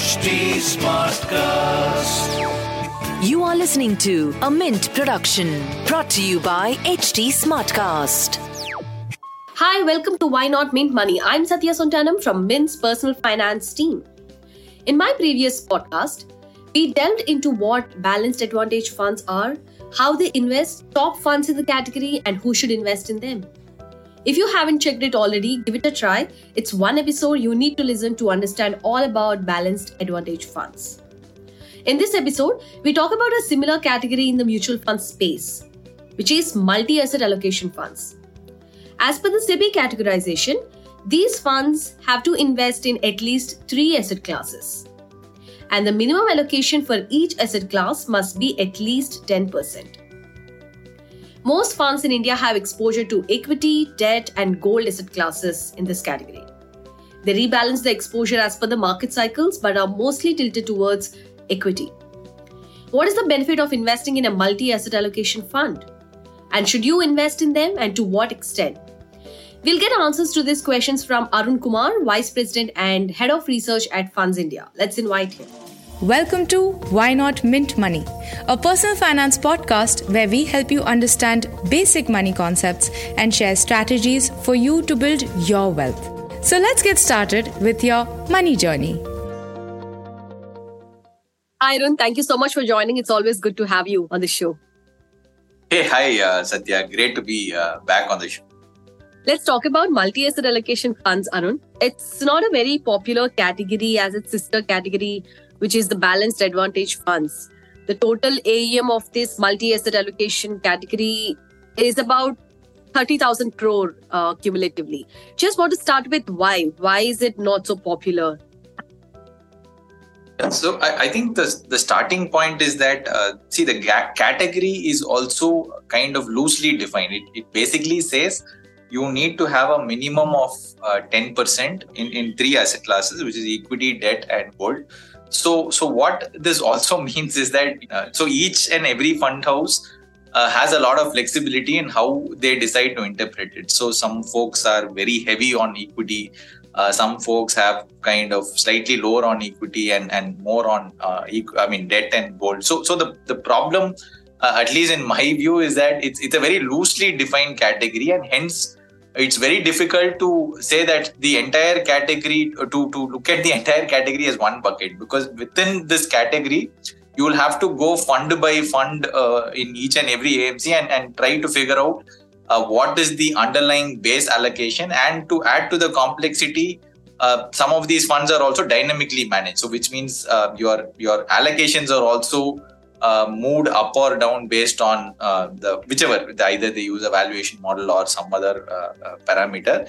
HT Smartcast. You are listening to a Mint production brought to you by HT Smartcast. Hi, welcome to Why Not Mint Money. I'm Satya Sontanam from Mint's personal finance team. In my previous podcast, we delved into what balanced advantage funds are, how they invest, top funds in the category, and who should invest in them. If you haven't checked it already, give it a try. It's one episode you need to listen to understand all about balanced advantage funds. In this episode, we talk about a similar category in the mutual fund space, which is multi-asset allocation funds. As per the SEBI categorization, these funds have to invest in at least 3 asset classes. And the minimum allocation for each asset class must be at least 10%. Most funds in India have exposure to equity, debt, and gold asset classes in this category. They rebalance the exposure as per the market cycles but are mostly tilted towards equity. What is the benefit of investing in a multi-asset allocation fund? And should you invest in them, and to what extent? We'll get answers to these questions from Arun Kumar, Vice President and Head of Research at Funds India. Let's invite him. Welcome to Why Not Mint Money, a personal finance podcast where we help you understand basic money concepts and share strategies for you to build your wealth. So let's get started with your money journey. Hi, Arun. Thank you so much for joining. It's always good to have you on the show. Hey, hi, Satya. Great to be back on the show. Let's talk about multi-asset allocation funds, Arun. It's not a very popular category as its sister category, which is the balanced advantage funds. The total AUM of this multi-asset allocation category is about 30,000 crore cumulatively. Just want to start with why. Why is it not so popular? So I think the starting point is that, the category is also kind of loosely defined. It basically says you need to have a minimum of 10% in 3 asset classes, which is equity, debt, and gold. So what this also means is that each and every fund house has a lot of flexibility in how they decide to interpret it. So some folks are very heavy on equity. Some folks have kind of slightly lower on equity and more on debt and gold. So the problem, at least in my view, is that it's a very loosely defined category, and hence it's very difficult to say that the entire category, to look at the entire category as one bucket, because within this category, you will have to go fund by fund in each and every AMC and try to figure out what is the underlying base allocation. And to add to the complexity, some of these funds are also dynamically managed. So which means your allocations are also moved up or down based on either they use a valuation model or some other parameter.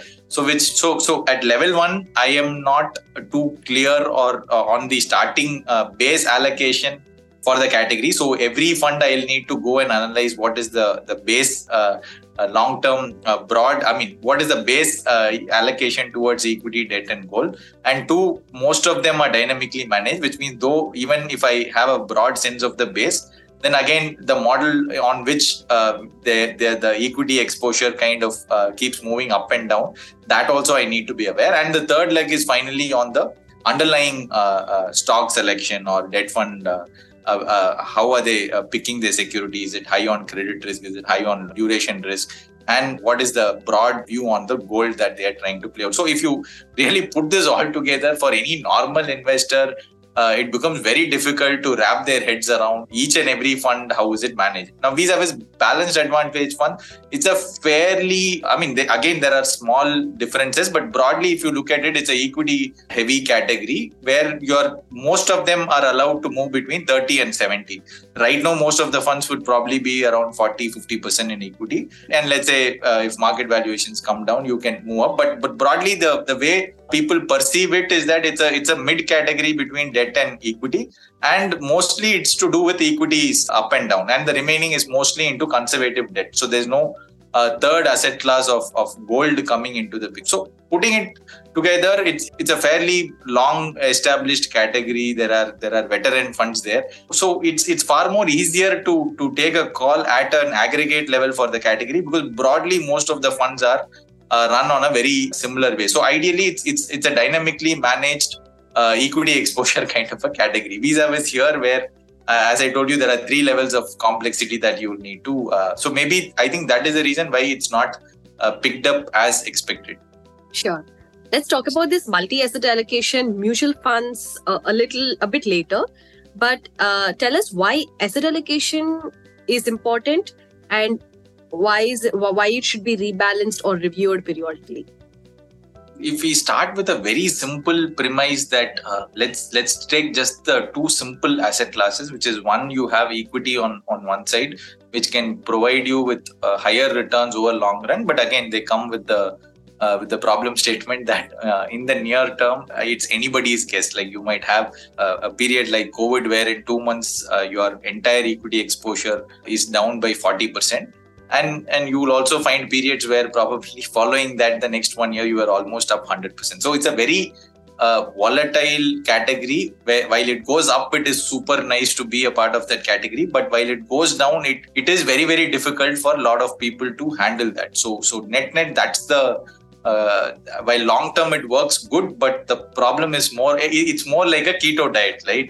So at level 1, I am not too clear or on the starting base allocation for the category. So every fund I'll need to go and analyze what is the base long-term broad. What is the base allocation towards equity, debt, and gold? And 2, most of them are dynamically managed, which means though even if I have a broad sense of the base, then again the model on which the equity exposure kind of keeps moving up and down, that also I need to be aware. And the third leg is finally on the underlying stock selection or debt fund. How are they picking their security? Is it high on credit risk? Is it high on duration risk? And what is the broad view on the gold that they are trying to play out? So if you really put this all together for any normal investor, it becomes very difficult to wrap their heads around each and every fund. How is it managed? Now, vis-a-vis balanced advantage fund, it's a fairly, there are small differences, but broadly, if you look at it, it's an equity heavy category where most of them are allowed to move between 30 and 70. Right now, most of the funds would probably be around 40-50% in equity. And let's say if market valuations come down, you can move up. But broadly, the way people perceive it is that it's a mid category between debt and equity, and mostly it's to do with equities up and down, and the remaining is mostly into conservative debt. So there's no third asset class of gold coming into the picture. So putting it together, it's a fairly long established category. There are veteran funds there, so it's far more easier to take a call at an aggregate level for the category, because broadly most of the funds are run on a very similar way. So ideally, it's a dynamically managed equity exposure kind of a category. Vis-a-vis here where, as I told you, there are 3 levels of complexity that you need to. So maybe I think that is the reason why it's not picked up as expected. Sure. Let's talk about this multi-asset allocation, mutual funds a bit later. But tell us why asset allocation is important and why it should be rebalanced or reviewed periodically. If we start with a very simple premise that let's take just the 2 simple asset classes, which is one, you have equity on one side, which can provide you with higher returns over long run, but again they come with the problem statement that in the near term it's anybody's guess. Like you might have a period like COVID where in 2 months your entire equity exposure is down by 40%. And you will also find periods where probably following that the next 1 year you are almost up 100%. So it's a very volatile category where while it goes up, it is super nice to be a part of that category. But while it goes down, it is very, very difficult for a lot of people to handle that. So net, that's the while long term it works good, but the problem is it's more like a keto diet, right?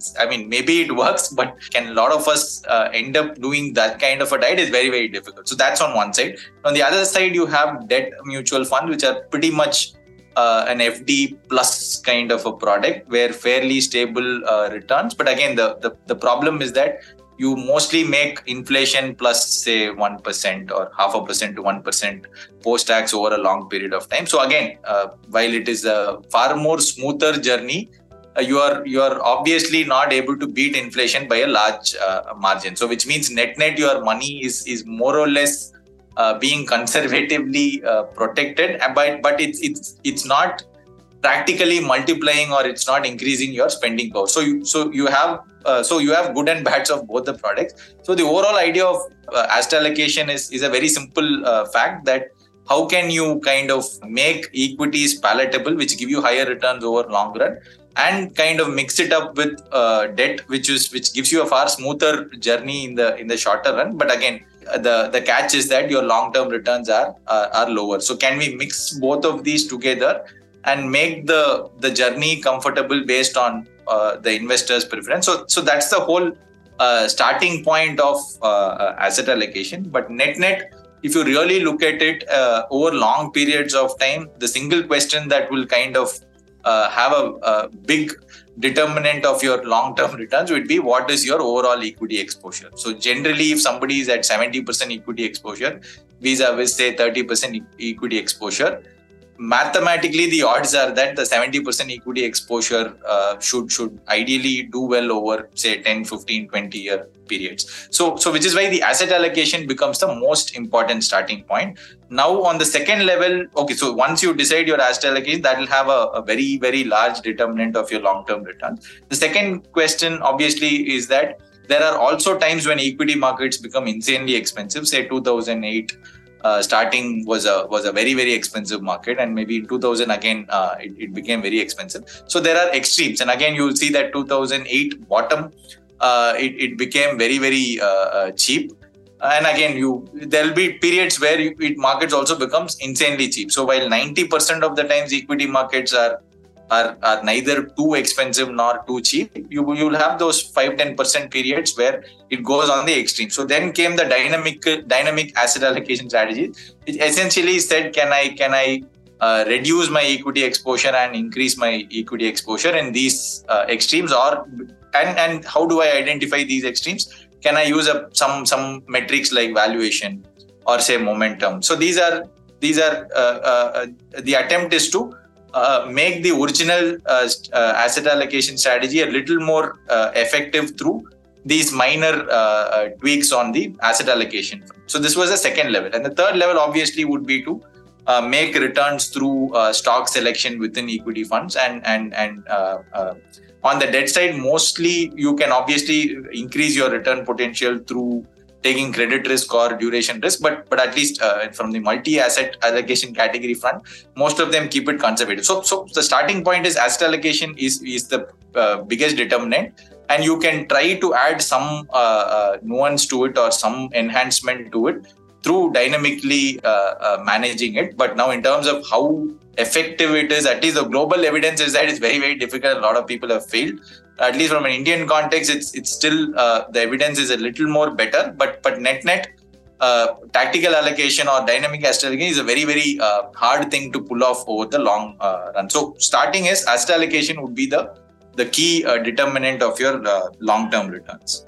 Maybe it works, but can a lot of us end up doing that kind of a diet is very, very difficult. So that's on one side. On the other side, you have debt mutual funds, which are pretty much an FD plus kind of a product where fairly stable returns. But again, the problem is that you mostly make inflation plus say 1% or 0.5% to 1% post-tax over a long period of time. So again, while it is a far more smoother journey, you are obviously not able to beat inflation by a large margin. So which means net your money is more or less being conservatively protected, but it's not practically multiplying or it's not increasing your spending power. So you have good and bads of both the products. So the overall idea of asset allocation is a very simple fact that how can you kind of make equities palatable, which give you higher returns over long run, and kind of mix it up with debt, which gives you a far smoother journey in the shorter run. But again, the catch is that your long term returns are lower. So can we mix both of these together and make the journey comfortable based on the investor's preference? So that's the whole starting point of asset allocation. But net, if you really look at it over long periods of time, the single question that will kind of have a big determinant of your long-term returns would be what is your overall equity exposure. So generally, if somebody is at 70% equity exposure vis-a-vis say 30% equity exposure, mathematically the odds are that the 70% equity exposure should ideally do well over say 10, 15, 20 year periods. So which is why the asset allocation becomes the most important starting point. Now on the second level, okay, so once you decide your asset allocation, that will have a very, very large determinant of your long-term returns. The second question obviously is that there are also times when equity markets become insanely expensive. Say 2008 starting was a very, very expensive market, and maybe in 2000 again it became very expensive. So there are extremes, and again you will see that 2008 bottom it became very, very cheap, and again there will be periods where markets also becomes insanely cheap. So while 90% of the times equity markets are neither too expensive nor too cheap, you will have those 5-10% periods where it goes on the extreme. So then came the dynamic asset allocation strategy, which essentially said, can I reduce my equity exposure and increase my equity exposure in these extremes, and how do I identify these extremes? Can I use some metrics like valuation or say momentum? So these are the attempt is to make the original asset allocation strategy a little more effective through these minor tweaks on the asset allocation. So this was the second level. And the third level obviously would be to make returns through stock selection within equity funds. And on the debt side, mostly you can obviously increase your return potential through taking credit risk or duration risk, but at least from the multi-asset allocation category front, most of them keep it conservative. So the starting point is asset allocation is the biggest determinant, and you can try to add some nuance to it or some enhancement to it through dynamically managing it. But now in terms of how effective it is. At least the global evidence is that it's very, very difficult. A lot of people have failed. At least from an Indian context, it's still the evidence is a little more better. But net tactical allocation or dynamic asset allocation is a very, very hard thing to pull off over the long run. So starting is asset allocation would be the key determinant of your long-term returns.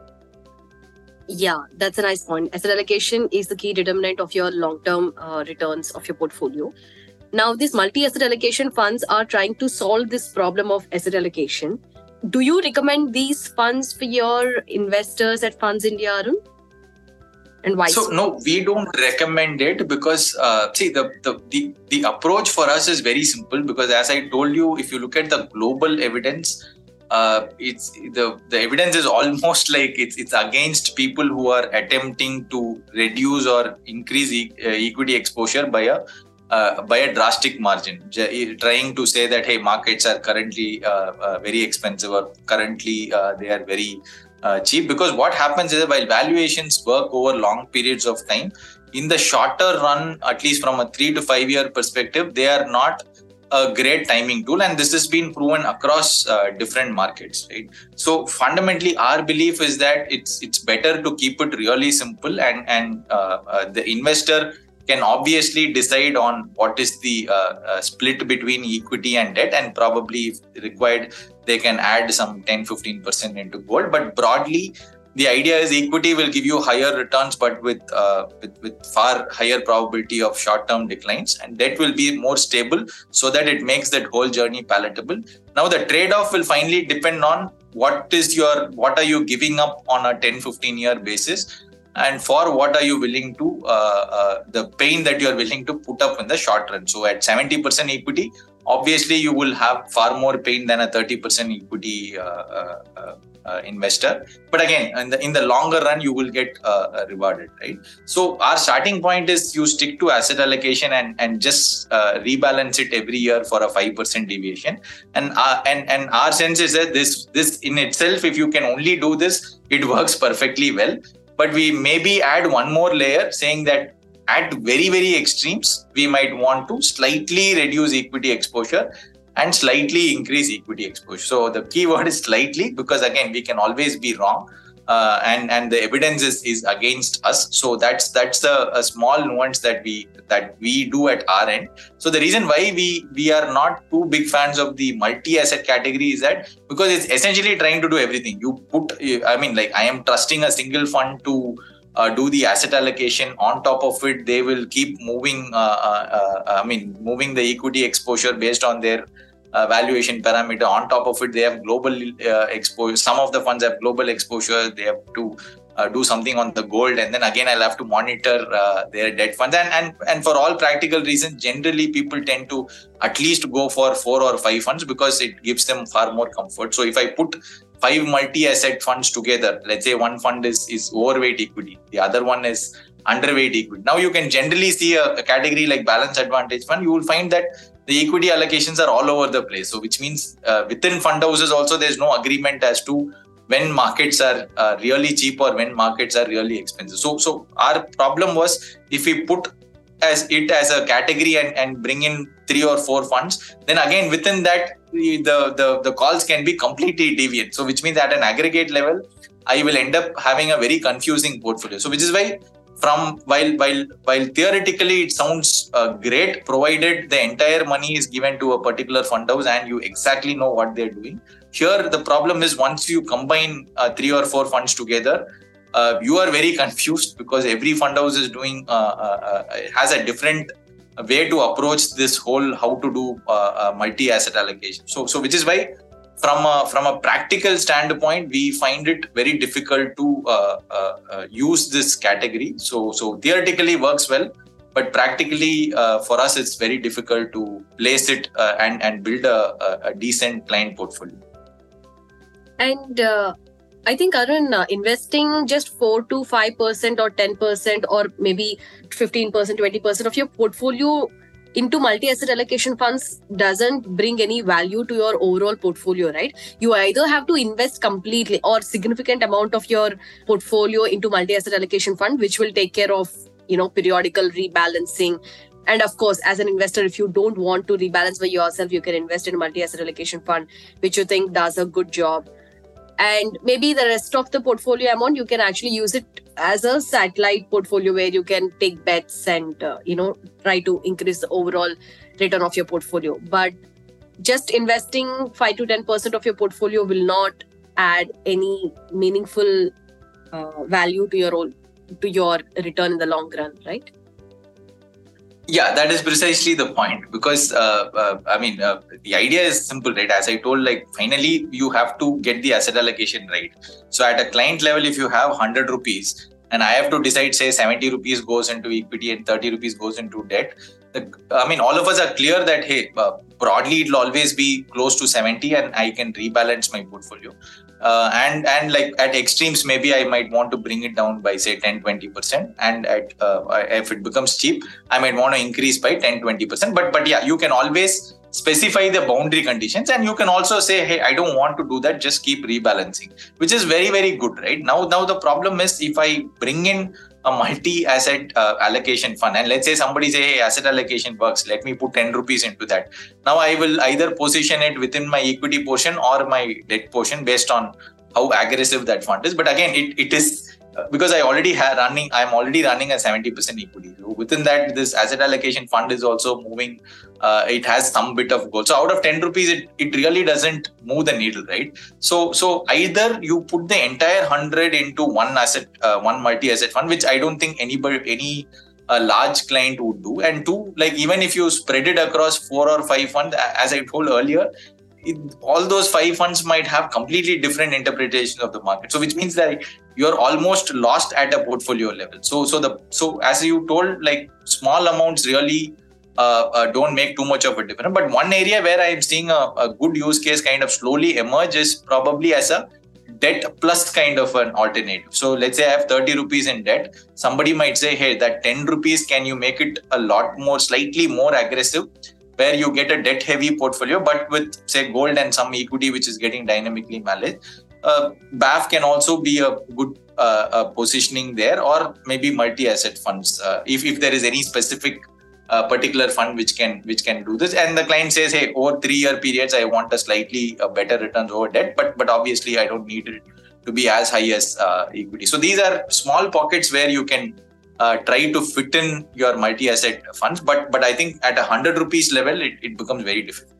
Yeah, that's a nice point. Asset allocation is the key determinant of your long-term returns of your portfolio. Now, these multi-asset allocation funds are trying to solve this problem of asset allocation. Do you recommend these funds for your investors at Funds India, Arun? And why? So no, we don't recommend it because the approach for us is very simple. Because as I told you, if you look at the global evidence, it's the evidence is almost like it's against people who are attempting to reduce or increase equity exposure by a drastic margin, trying to say that hey, markets are currently very expensive or currently they are very cheap. Because what happens is that while valuations work over long periods of time, in the shorter run, at least from a 3 to 5 year perspective, they are not a great timing tool, and this has been proven across different markets, right? So fundamentally, our belief is that it's better to keep it really simple, and the investor can obviously decide on what is the split between equity and debt, and probably if required, they can add some 10-15% into gold. But broadly, the idea is equity will give you higher returns, but with far higher probability of short-term declines, and debt will be more stable, so that it makes that whole journey palatable. Now, the trade-off will finally depend on what are you giving up on a 10-15 year basis, and for what are you willing to the pain that you are willing to put up in the short run. So at 70% equity, obviously you will have far more pain than a 30% equity investor. But again, in the longer run, you will get rewarded, right? So our starting point is you stick to asset allocation and just rebalance it every year for a 5% deviation. And our sense is that this in itself, if you can only do this, it works perfectly well. But we maybe add one more layer saying that at very, very extremes, we might want to slightly reduce equity exposure and slightly increase equity exposure. So the key word is slightly, because again, we can always be wrong, and the evidence is against us. So that's a small nuance that we do at our end. So the reason why we are not too big fans of the multi-asset category is that because it's essentially trying to do everything. I am trusting a single fund to do the asset allocation. On top of it, they will keep moving moving the equity exposure based on their valuation parameter. On top of it, they have global exposure. Some of the funds have global exposure. They have to do something on the gold, and then again I'll have to monitor their debt funds. And for all practical reasons, generally people tend to at least go for 4 or 5 funds because it gives them far more comfort. So if I put 5 multi-asset funds together, let's say one fund is overweight equity, the other one is underweight equity. Now you can generally see a category like Balanced Advantage Fund. You will find that the equity allocations are all over the place. So which means within fund houses also there's no agreement as to when markets are really cheap or when markets are really expensive. So our problem was if we put as a category and bring in 3 or 4 funds, then again within that the calls can be completely deviant. So which means at an aggregate level, I will end up having a very confusing portfolio. So which is why while theoretically it sounds great, provided the entire money is given to a particular fund house and you exactly know what they're doing. Here the problem is once you combine 3 or 4 funds together, you are very confused because every fund house is doing has a different way to approach this whole how to do multi-asset allocation. So which is why from a practical standpoint, we find it very difficult to use this category. So theoretically works well, but practically for us it's very difficult to place it and build a decent client portfolio. And I think, Arun, investing just 4 to 5% or 10% or maybe 15%, 20% of your portfolio into multi-asset allocation funds doesn't bring any value to your overall portfolio, right? You either have to invest completely or significant amount of your portfolio into multi-asset allocation fund, which will take care of, periodical rebalancing And of course, as an investor, if you don't want to rebalance by yourself, you can invest in a multi-asset allocation fund, which you think does a good job. And maybe the rest of the portfolio amount, you can actually use it as a satellite portfolio where you can take bets and, try to increase the overall return of your portfolio. But just investing 5 to 10% of your portfolio will not add any meaningful value to your return in the long run, right? Yeah, that is precisely the point, because the idea is simple, right? As I told, like, finally you have to get the asset allocation right. So at a client level, if you have 100 rupees and I have to decide, say 70 rupees goes into equity and 30 rupees goes into debt, all of us are clear that, hey, broadly it'll always be close to 70 and I can rebalance my portfolio. And like at extremes, maybe I might want to bring it down by say 10-20%. And if it becomes cheap, I might want to increase by 10-20%. But yeah, you can always specify the boundary conditions, and you can also say, hey, I don't want to do that, just keep rebalancing, which is very, very good, right? Now the problem is, if I bring in a multi-asset allocation fund, and let's say somebody say, hey, asset allocation works, let me put 10 rupees into that. Now I will either position it within my equity portion or my debt portion based on how aggressive that fund is. But again, it is because I'm already running a 70% equity. So within that, this asset allocation fund is also moving. It has some bit of gold. So out of 10 rupees, it really doesn't move the needle, right? So either you put the entire 100 into one multi-asset fund, which I don't think any large client would do. And two, like, even if you spread it across 4 or 5 funds, as I told earlier, all those 5 funds might have completely different interpretations of the market. So which means that you're almost lost at a portfolio level. So as you told, like, small amounts really don't make too much of a difference. But one area where I'm seeing a good use case kind of slowly emerge is probably as a debt plus kind of an alternative. So let's say I have 30 rupees in debt. Somebody might say, hey, that 10 rupees, can you make it a lot more, slightly more aggressive, where you get a debt heavy portfolio, but with say gold and some equity, which is getting dynamically managed. BAF can also be a good positioning there, or maybe multi-asset funds. If there is any specific particular fund which can do this, and the client says, hey, over 3-year periods, I want a slightly better returns over debt, but obviously I don't need it to be as high as equity. So these are small pockets where you can try to fit in your multi-asset funds, but I think at 100 rupees level, it becomes very difficult.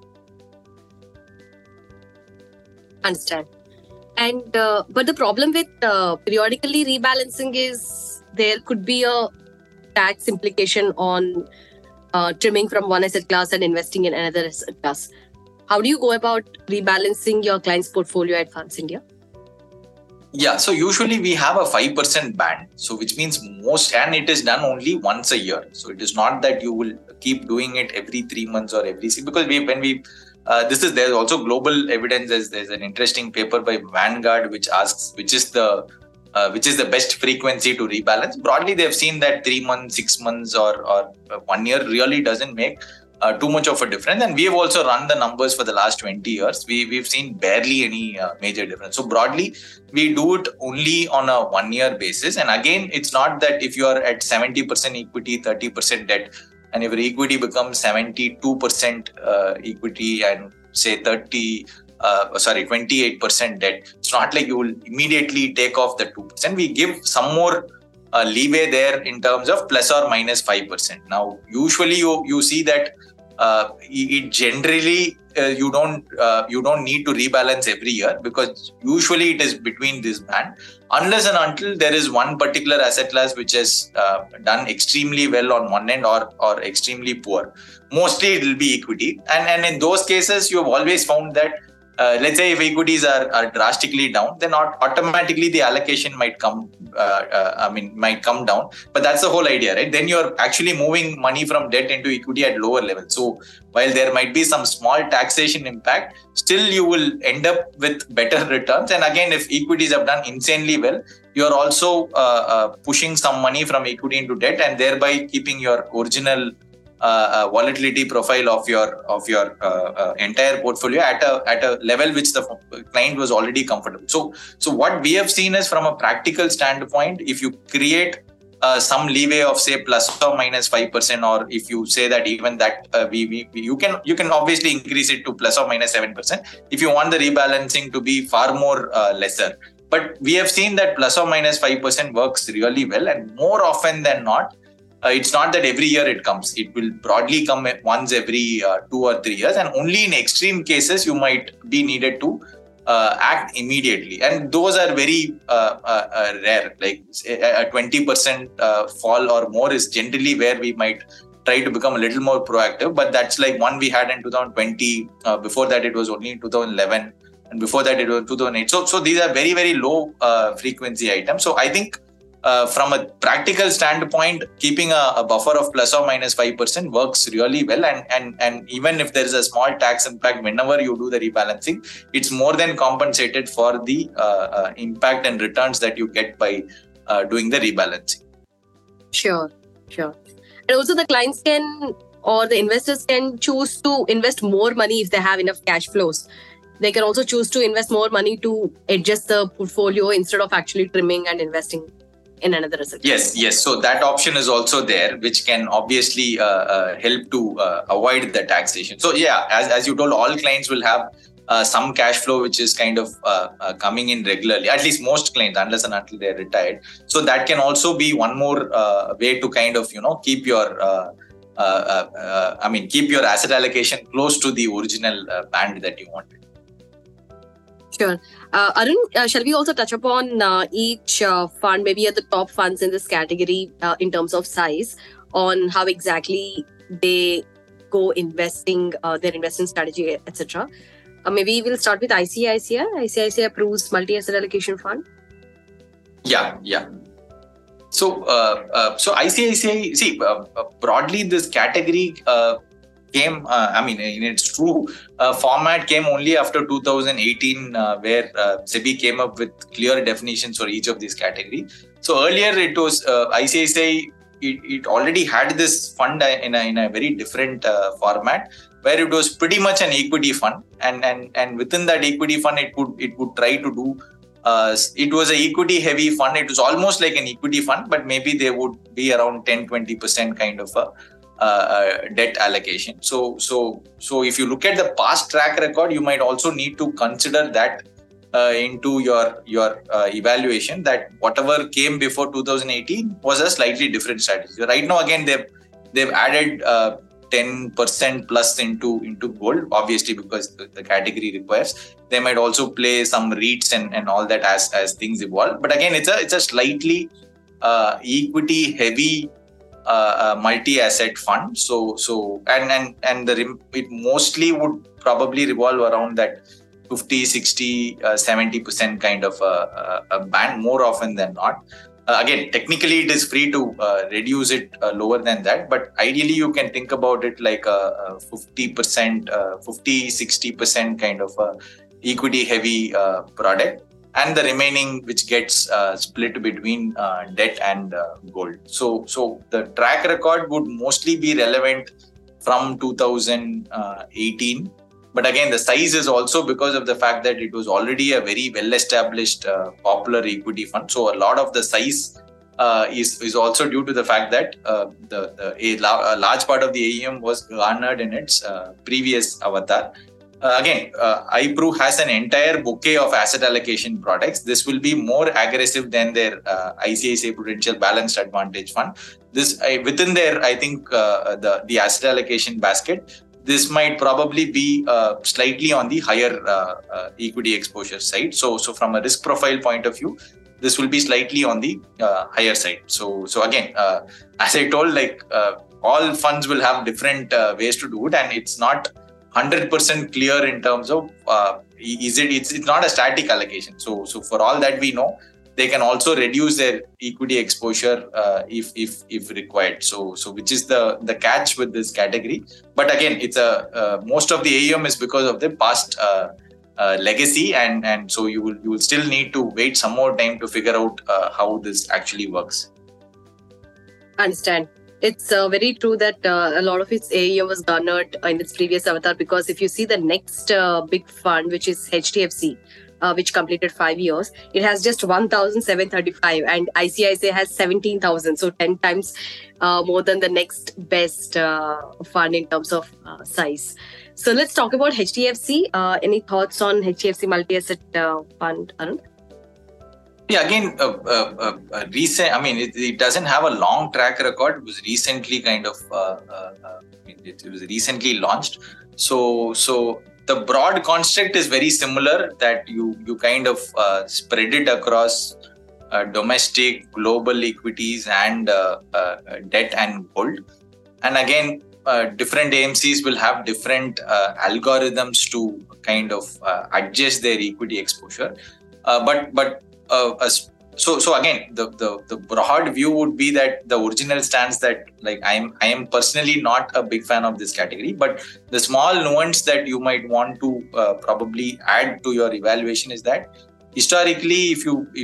Understand. And but the problem with periodically rebalancing is there could be a tax implication on trimming from one asset class and investing in another asset class. How do you go about rebalancing your client's portfolio at Funds India? Yeah, so usually we have a 5% band, so which means and it is done only once a year. So it is not that you will keep doing it every 3 months or every 6, because there's also global evidence. There's an interesting paper by Vanguard which asks which is the best frequency to rebalance. Broadly, they've seen that 3 months, 6 months, or 1 year really doesn't make too much of a difference. And we have also run the numbers for the last 20 years. We've seen barely any major difference. So broadly, we do it only on a 1 year basis. And again, it's not that if you are at 70% equity, 30% debt, and if your equity becomes 72% equity and say 28% debt, it's not like you will immediately take off the 2%. We give some more leeway there in terms of plus or minus 5%. Now, usually you see that it generally you don't need to rebalance every year, because usually it is between this band, unless and until there is one particular asset class which has done extremely well on one end or extremely poor. Mostly it will be equity, and in those cases you have always found that let's say if equities are drastically down, then automatically the allocation might come down. But that's the whole idea, right? Then you're actually moving money from debt into equity at lower level. So while there might be some small taxation impact, still you will end up with better returns. And again, if equities have done insanely well, you're also pushing some money from equity into debt, and thereby keeping your original volatility profile of your entire portfolio at a level which the client was already comfortable. So what we have seen is, from a practical standpoint, if you create some leeway of say plus or minus 5%, or if you say that even that you can obviously increase it to plus or minus 7% if you want the rebalancing to be far more lesser. But we have seen that plus or minus 5% works really well, and more often than not, it's not that every year it comes. It will broadly come once every 2 or 3 years, and only in extreme cases you might be needed to act immediately, and those are very rare. Like a 20% fall or more is generally where we might try to become a little more proactive. But that's like one we had in 2020. Before that, it was only in 2011, and before that, it was 2008. So these are very, very low frequency items. So I think from a practical standpoint, keeping a buffer of plus or minus 5% works really well. And even if there is a small tax impact whenever you do the rebalancing, it's more than compensated for the impact and returns that you get by doing the rebalancing. Sure. And also the clients can, or the investors can choose to invest more money if they have enough cash flows. They can also choose to invest more money to adjust the portfolio instead of actually trimming and investing in another asset. Yes. So that option is also there, which can obviously help to avoid the taxation. So yeah, as you told, all clients will have some cash flow which is kind of coming in regularly. At least most clients, unless and until they're retired. So that can also be one more way to kind of keep your keep your asset allocation close to the original band that you wanted. Sure. Arun, shall we also touch upon each fund, maybe at the top funds in this category in terms of size, on how exactly they go investing, their investment strategy, etc. Maybe we'll start with ICICI. ICICI approves multi-asset allocation fund. Yeah. So ICICI, broadly this category came, in its true format came only after 2018, where SEBI came up with clear definitions for each of these categories. So earlier it was ICICI, it already had this fund in a very different format, where it was pretty much an equity fund, and within that equity fund it would try to do. It was an equity heavy fund. It was almost like an equity fund, but maybe there would be around 10-20% kind of a debt allocation. So if you look at the past track record, you might also need to consider that into your evaluation, that whatever came before 2018 was a slightly different strategy. Right now, again, they've added 10% plus into gold, obviously because the category requires. They might also play some REITs and all that as things evolve. But again, it's a slightly equity heavy multi-asset fund. It mostly would probably revolve around that 50, 60, 70% kind of a band more often than not. Again, technically it is free to reduce it lower than that, but ideally you can think about it like a 50%, 50-60% kind of equity heavy product, and the remaining which gets split between debt and gold. So the track record would mostly be relevant from 2018. But again, the size is also because of the fact that it was already a very well-established popular equity fund. So a lot of the size is also due to the fact that a large part of the AUM was garnered in its previous avatar. Again, iPru has an entire bouquet of asset allocation products. This will be more aggressive than their ICICI Prudential Balanced Advantage Fund. This within their, I think, the asset allocation basket, this might probably be slightly on the higher equity exposure side. So from a risk profile point of view, this will be slightly on the higher side. So again, as I told, all funds will have different ways to do it, and it's not 100% clear in terms of it's not a static allocation. So for all that we know, they can also reduce their equity exposure if required. So which is the catch with this category. But again, it's most of the AUM is because of the past legacy, and so you will still need to wait some more time to figure out how this actually works. Understand. It's very true that a lot of its AUM was garnered in its previous avatar, because if you see the next big fund, which is HDFC, which completed 5 years. It has just 1,735 and ICICI has 17,000. So 10 times more than the next best fund in terms of size. So let's talk about HDFC. Any thoughts on HDFC multi-asset fund, Arun? Yeah, again, recent. I mean, it doesn't have a long track record. It was recently it was recently launched. So the broad construct is very similar. That you kind of spread it across domestic, global equities and debt and gold. And again, different AMCs will have different algorithms to kind of adjust their equity exposure. So again, the broad view would be that the original stance that like I am personally not a big fan of this category, but the small nuance that you might want to probably add to your evaluation is that historically,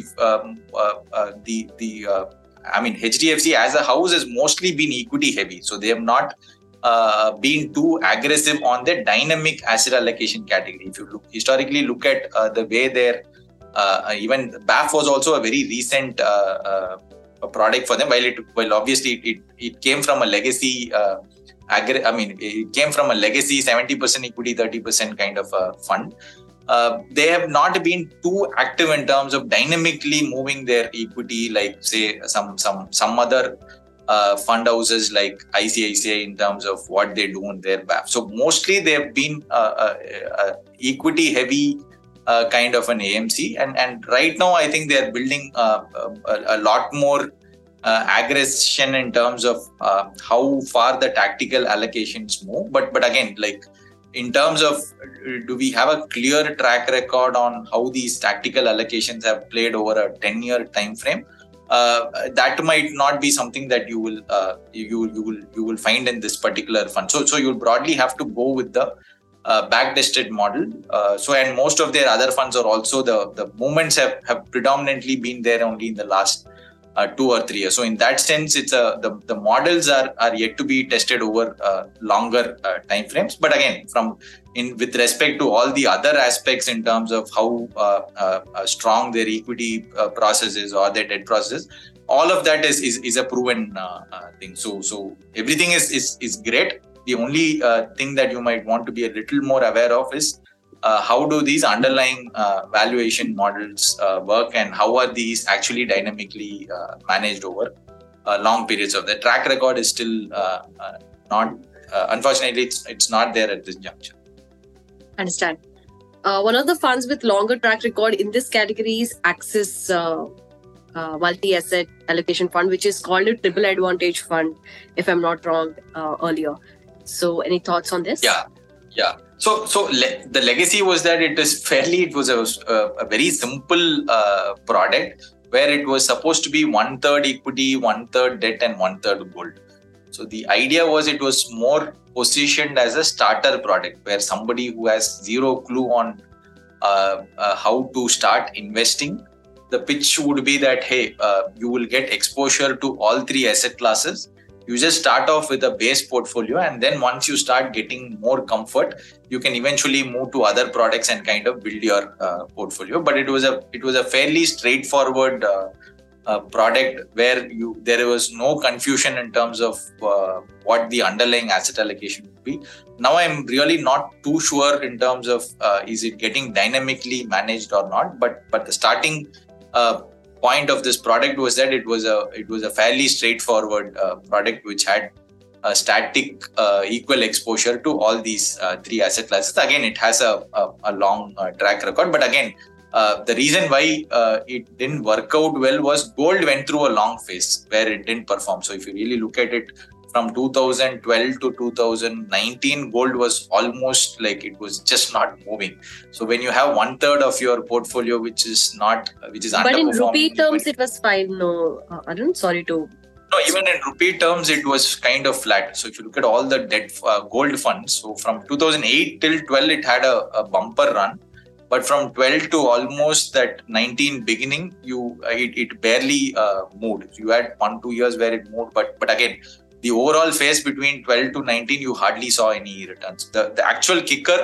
HDFC as a house has mostly been equity heavy, so they have not been too aggressive on the dynamic asset allocation category. If you historically look at the way their even BAF was also a very recent product for them. While obviously it came from a legacy. It came from a legacy 70% equity, 30% kind of fund. They have not been too active in terms of dynamically moving their equity, like say some other fund houses like ICICI in terms of what they do in their BAF. So mostly they have been equity heavy. Kind of an AMC, and right now I think they are building a lot more aggression in terms of how far the tactical allocations move. But again, like in terms of do we have a clear track record on how these tactical allocations have played over a 10-year time frame? That might not be something that you will find in this particular fund. So you'll broadly have to go with the back-tested model. And most of their other funds are also the movements have predominantly been there only in the last 2 or 3 years. So in that sense, it's the models are yet to be tested over longer time frames. But again, with respect to all the other aspects in terms of how strong their equity process is or their debt process, all of that is a proven thing. So everything is great. The only thing that you might want to be a little more aware of is how do these underlying valuation models work, and how are these actually dynamically managed over long periods of the track record is still not, unfortunately, it's not there at this juncture. Understand. One of the funds with longer track record in this category is Axis Multi-Asset Allocation Fund, which is called a Triple Advantage Fund, if I'm not wrong, earlier. So any thoughts on this? Yeah. So the legacy was that it was a very simple product where it was supposed to be 1/3 equity, 1/3 debt, and 1/3 gold. So the idea was it was more positioned as a starter product where somebody who has zero clue on how to start investing, the pitch would be that, hey, you will get exposure to all 3 asset classes. You just start off with a base portfolio, and then once you start getting more comfort, you can eventually move to other products and kind of build your portfolio. But it was a fairly straightforward product where there was no confusion in terms of what the underlying asset allocation would be. Now I'm really not too sure in terms of is it getting dynamically managed or not. But the starting point of this product was that it was a fairly straightforward product which had a static equal exposure to all these 3 asset classes. Again, it has a long track record, but again, the reason why it didn't work out well was gold went through a long phase where it didn't perform. So if you really look at it from 2012 to 2019, gold was almost like it was just not moving. So when you have 1/3 of your portfolio which is underperforming. But in rupee terms, it was fine. No, Arun, sorry to. No, even in rupee terms, it was kind of flat. So if you look at all the debt gold funds, so from 2008 till 12, it had a bumper run. But from 12 to almost that 19 beginning, it barely moved. You had 1-2 years where it moved, but again, the overall phase between 12 to 19, you hardly saw any returns. The actual kicker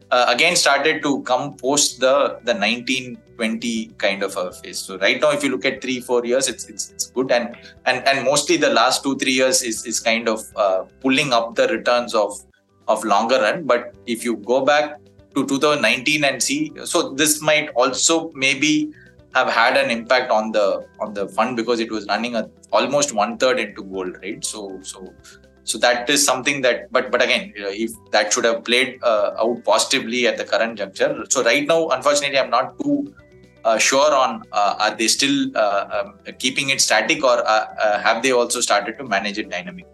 again started to come post the 1920 kind of a phase. So right now, if you look at 3-4 years, it's good, and mostly the last 2-3 years is kind of pulling up the returns of longer run. But if you go back to 2019 and see, so this might also maybe have had an impact on the fund because it was running almost 1/3 into gold, right? So that is something that, but again, if that should have played out positively at the current juncture. So right now, unfortunately, I'm not too sure on are they still keeping it static, or have they also started to manage it dynamically?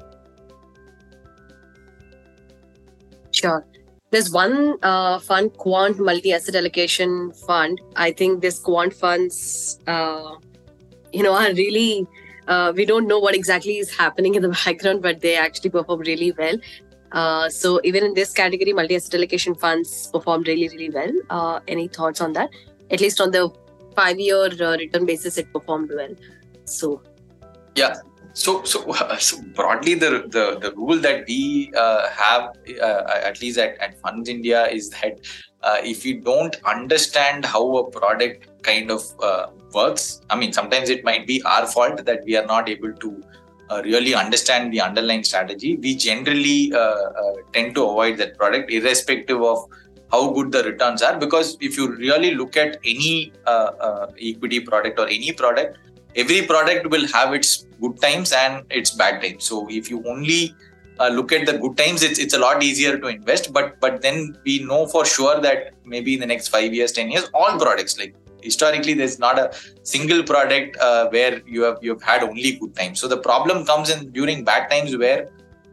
Sure. There's one fund, Quant Multi-Asset Allocation Fund. I think this Quant funds, are really, we don't know what exactly is happening in the background, but they actually perform really well. So even in this category, multi-asset allocation funds perform really, really well. Any thoughts on that? At least on the 5-year return basis, it performed well. So, yeah. So broadly, the rule that we have, at least at Funds India, is that if you don't understand how a product kind of works, I mean, sometimes it might be our fault that we are not able to really understand the underlying strategy. We generally tend to avoid that product, irrespective of how good the returns are, because if you really look at any equity product or any product, every product will have its good times and its bad times. So if you only look at the good times, it's a lot easier to invest. But then we know for sure that maybe in the next 5 years, 10 years, all products, like historically, there's not a single product where you've had only good times. So the problem comes in during bad times, where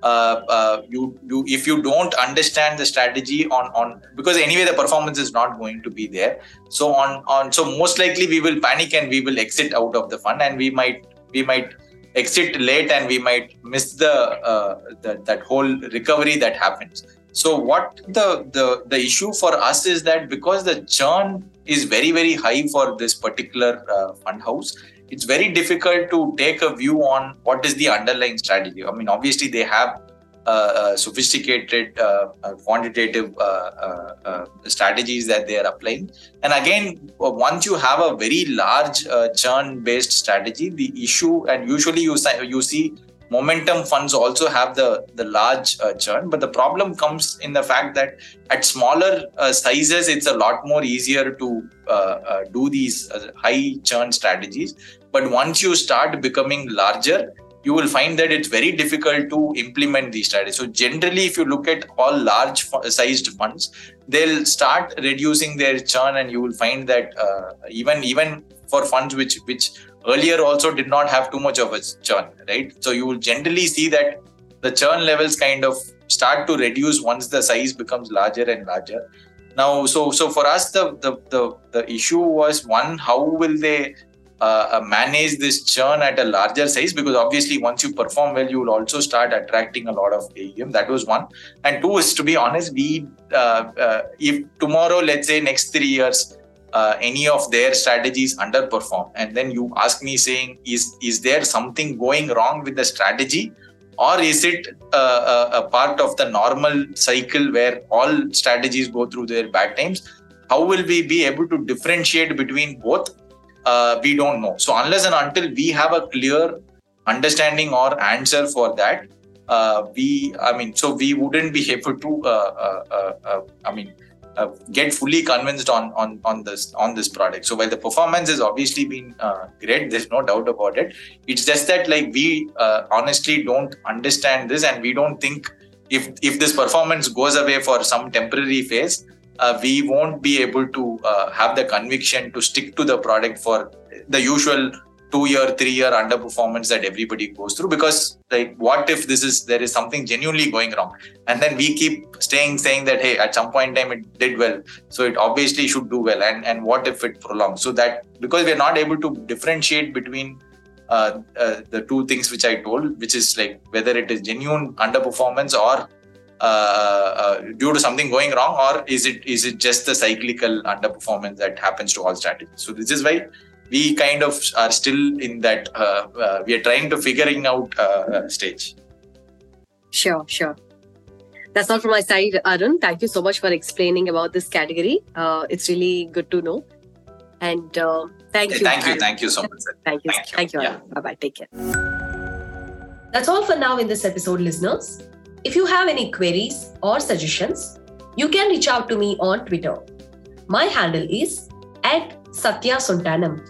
you if you don't understand the strategy on because anyway the performance is not going to be there. So so most likely we will panic and we will exit out of the fund, and we might exit late, and we might miss that whole recovery that happens. So what the issue for us is that because the churn is very, very high for this particular fund house, it's very difficult to take a view on what is the underlying strategy. I mean, obviously they have sophisticated quantitative strategies that they are applying. And again, once you have a very large churn-based strategy, the issue, and usually you see momentum funds also have the large churn, but the problem comes in the fact that at smaller sizes, it's a lot more easier to do these high churn strategies. But once you start becoming larger, you will find that it's very difficult to implement these strategies. So generally, if you look at all large sized funds, they'll start reducing their churn, and you will find that even for funds which earlier also did not have too much of a churn, right? So you will generally see that the churn levels kind of start to reduce once the size becomes larger and larger. Now, so for us, the issue was, one, how will they manage this churn at a larger size? Because obviously once you perform well, you will also start attracting a lot of AUM. That was one. And two is, to be honest, if tomorrow, let's say next 3 years, any of their strategies underperform, and then you ask me saying, is there something going wrong with the strategy, or is it a part of the normal cycle where all strategies go through their bad times? How will we be able to differentiate between both? We don't know. So unless and until we have a clear understanding or answer for that, we wouldn't be able to get fully convinced on this product. So while the performance has obviously been great, there's no doubt about it. It's just that we honestly don't understand this, and we don't think if this performance goes away for some temporary phase, we won't be able to have the conviction to stick to the product for the usual 2-year, 3-year underperformance that everybody goes through. Because what if there is something genuinely going wrong, and then we keep saying that, hey, at some point in time it did well, so it obviously should do well, and what if it prolongs? So that, because we're not able to differentiate between the two things which I told, which is whether it is genuine underperformance or due to something going wrong, or is it just the cyclical underperformance that happens to all strategies? So this is why we kind of are still in that we are trying to figuring out stage. Sure. That's all from my side, Arun. Thank you so much for explaining about this category. It's really good to know. And thank you. Thank you so much, sir. Thank you. Thank you. Yeah. Bye-bye. Take care. That's all for now in this episode, listeners. If you have any queries or suggestions, you can reach out to me on Twitter. My handle is @SatyaSontanam.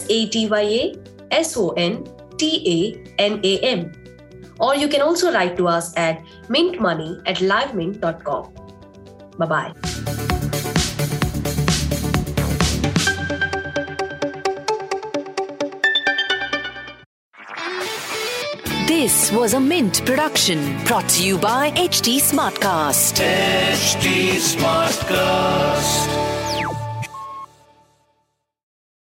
SatyaSontanam. Or you can also write to us at mintmoney@livemint.com. Bye-bye. This was a Mint production brought to you by HT Smartcast. HT Smartcast.